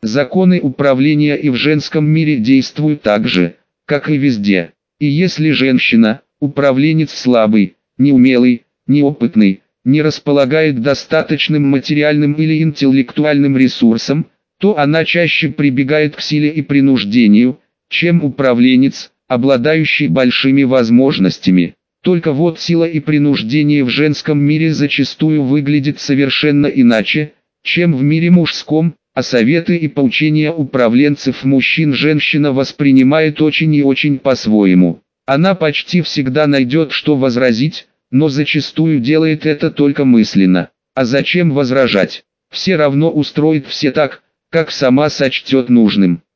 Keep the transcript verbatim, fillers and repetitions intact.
Законы управления и в женском мире действуют так же, как и везде. И если женщина, управленец слабый, неумелый, неопытный, не располагает достаточным материальным или интеллектуальным ресурсом, то она чаще прибегает к силе и принуждению, чем управленец, обладающий большими возможностями. Только вот сила и принуждение в женском мире зачастую выглядит совершенно иначе, чем в мире мужском, а советы и поучения управленцев мужчин женщина воспринимает очень и очень по-своему. Она почти всегда найдет, что возразить, но зачастую делает это только мысленно. А зачем возражать? Все равно устроит все так, как сама сочтет нужным.